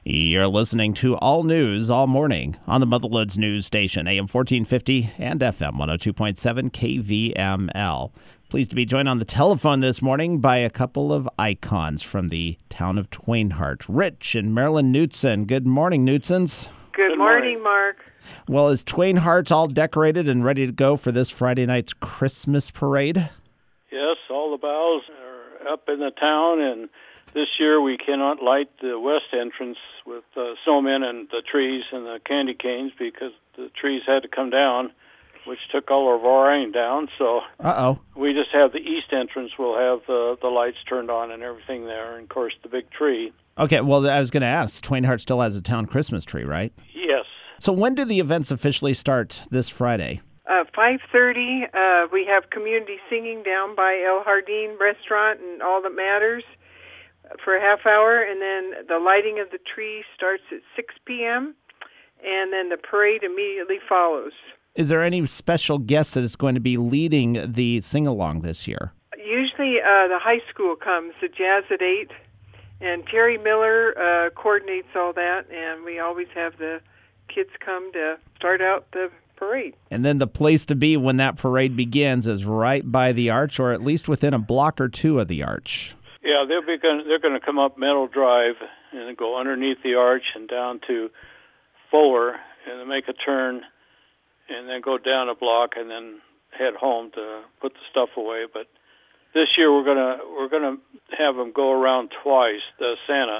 You're listening to All News All Morning on the Motherloads News Station, AM 1450 and FM 102.7 KVML. Pleased to be joined on the telephone this morning by a couple of icons from the town of Twainhart, Rich and Marilyn Knutson. Good morning, Knutsons. Good morning, Mark. Well, is Twainhart all decorated and ready to go for this Friday night's Christmas parade? Yes, all the boughs are up in the town, and this year we cannot light the west entrance with snowmen and the trees and the candy canes because the trees had to come down, which took all of our rain down. So we just have the east entrance. We'll have the lights turned on and everything there, and of course the big tree. Okay, well, I was going to ask, Twainhart still has a town Christmas tree, right? Yes. So when do the events officially start this Friday? 5:30. We have community singing down by El Jardín Restaurant and All That Matters for a half hour, and then the lighting of the tree starts at 6 p.m., and then the parade immediately follows. Is there any special guest that is going to be leading the sing-along this year? Usually the high school comes, the Jazz at 8, and Terry Miller coordinates all that, and we always have the kids come to start out the parade. And then the place to be when that parade begins is right by the arch, or at least within a block or two of the arch. Yeah, they're going to come up Meadow Drive and go underneath the arch and down to Fuller, and then make a turn, and then go down a block and then head home to put the stuff away. But this year we're gonna have them go around twice, the Santa,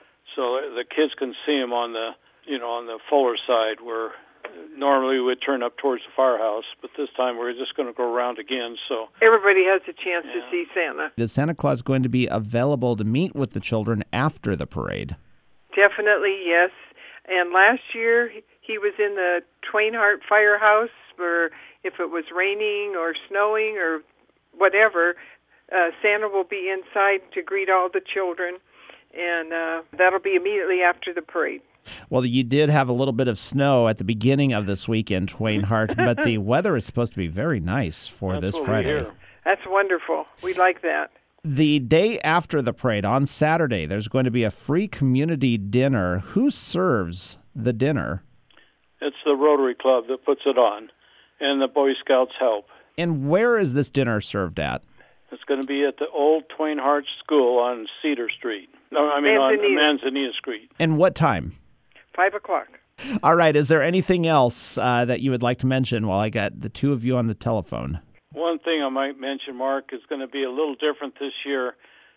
so the kids can see him on the Fuller side where normally we'd turn up towards the firehouse, but this time we're just going to go around again. So everybody has a chance to see Santa. Is Santa Claus going to be available to meet with the children after the parade? Definitely, yes. And last year he was in the Twainhart Firehouse, where if it was raining or snowing or whatever, Santa will be inside to greet all the children, and that'll be immediately after the parade. Well, you did have a little bit of snow at the beginning of this week in Twainhart, but the weather is supposed to be very nice for this Friday. That's wonderful. We like that. The day after the parade, on Saturday, there's going to be a free community dinner. Who serves the dinner? It's the Rotary Club that puts it on, and the Boy Scouts help. And where is this dinner served at? It's going to be at the old Twainhart School on Cedar Street. No, I mean on Manzanita Street. And what time? 5 o'clock. All right. Is there anything else that you would like to mention while I got the two of you on the telephone? One thing I might mention, Mark, is going to be a little different this year.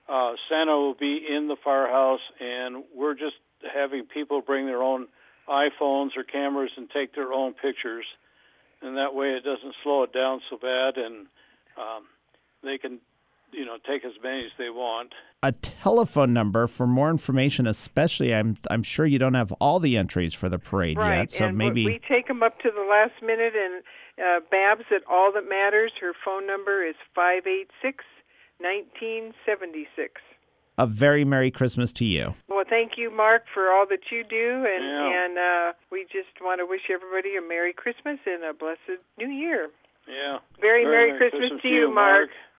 Santa will be in the firehouse, and we're just having people bring their own iPhones or cameras and take their own pictures. And that way it doesn't slow it down so bad, and they can take as many as they want. A telephone number for more information, especially I'm sure you don't have all the entries for the parade yet. So and maybe we take them up to the last minute, and Babs at All That Matters, her phone number is 586-1976. A very Merry Christmas to you. Well, thank you, Mark, for all that you do, and we just want to wish everybody a Merry Christmas and a blessed New Year. Yeah. Very Merry Christmas to you, Mark.